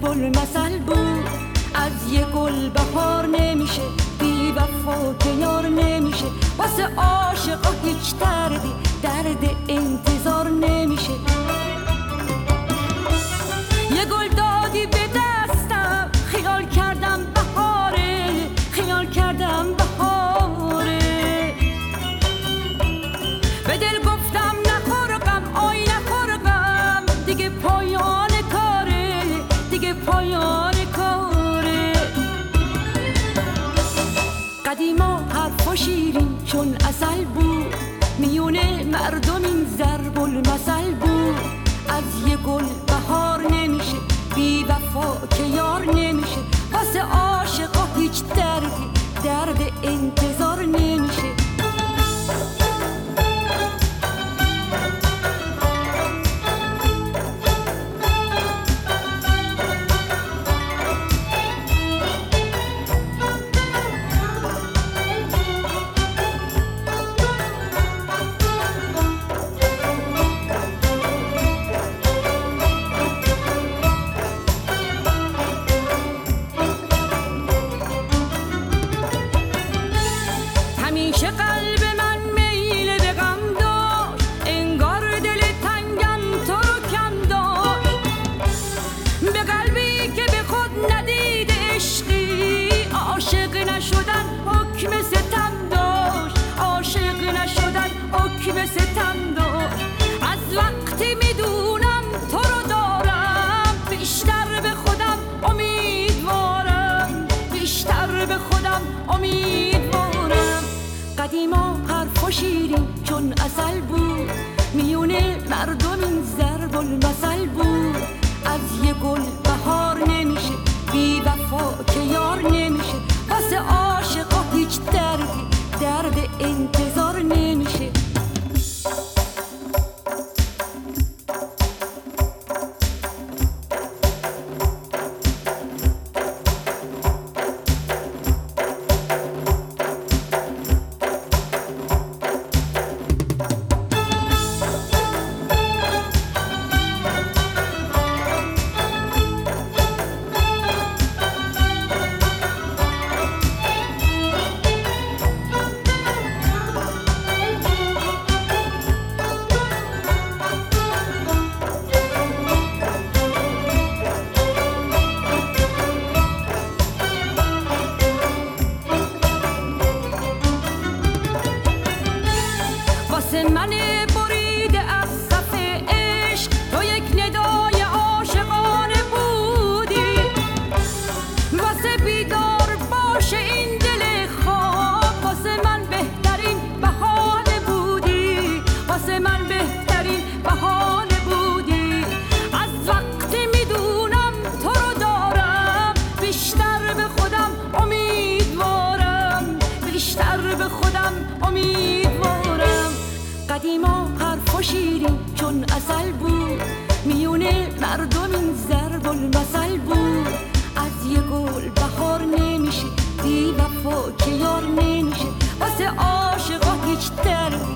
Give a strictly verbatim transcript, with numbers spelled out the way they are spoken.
ضرب المثل بود. از یه گل بهار نمیشه، بی وفا که یار نمیشه. واسه عاشقا هیچ دردی درد انتظار نمیشه. یه گل دادی به دستم، خیال کردم بهاره، خیال کردم بهاره. به دل گفتم نخور غم، آی نخور غم، دیگه پایان کاره، دیگه پایان کاره. قدیما حرف و شیرین چون عسل بود، میونه مردم این ضرب المثل بود. از یه گل بهار نمیشه، بی وفا که یار نمیشه. واسه عاشقا هیچ دردی درد انتظار نمیشه. همیشه قلب من میل به غم داشت، انگار دل تنگم تو رو کم داشت. به قلبی که به خود ندید عشقی، عاشق نشدن حکم ستم داشت، عاشق نشدن حکم ستم داشت. از وقتی میدونم تو رو دارم، بیشتر به خودم امیدوارم، بیشتر به خودم امیدوارم. قدیما حرف و شیرین چون عسل بود، میونه مردم این ضرب المثل بود. از یه گل بهار نمیشه، بی وفا که یار نمیشه. واسه عاشقا هیچ دردی درد انتظار نمیشه. واسه من بریده از صف عشق، تو یک ندای عاشقانه بودی. واسه بیدار باشه این دل خواب، واسه من بهترین بهانه بودی، واسه من بهترین بهانه بودی. از وقتی میدونم تو رو دارم، بیشتر به خودم امیدوارم، بیشتر به خودم امیدوارم. قدیما حرف و شیرین چون عسل بود، میونه مردم این ضرب المثل بود. از یه گل بهار نمیشه، بی وفا که یار نمیشه. واسه عاشقا هیچ دردی